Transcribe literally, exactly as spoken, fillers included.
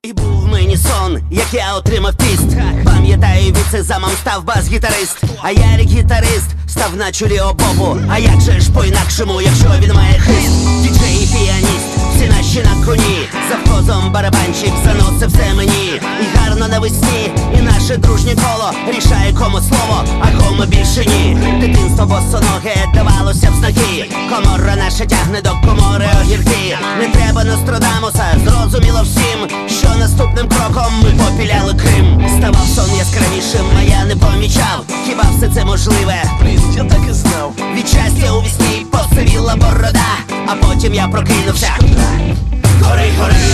І був мені сон, як я отримав піст. Пам'ятаю, від сезамом став бас-гітарист, а Ярик гітарист став на чолі обобу. А як же ж по-інакшому, якщо він має хист? Діджей і піаніст, всі наші на коні. Завхозом барабанщик заносив все мені. І гарно навесні, і наше дружнє коло рішає, кому слово, а кому більше ні. Дитинство босоноге давалося в знаки. Комора наша тягне до комори огірки. Не треба Нострадамуса, зрозуміло всім, що наступним кроком ми попіляли Крим. Ставав сон яскравішим, а я не помічав. Хіба все це можливе? Блін, я так і знав. Від щастя у вісні посивіла борода, а потім я прокинувся. Гори, гори,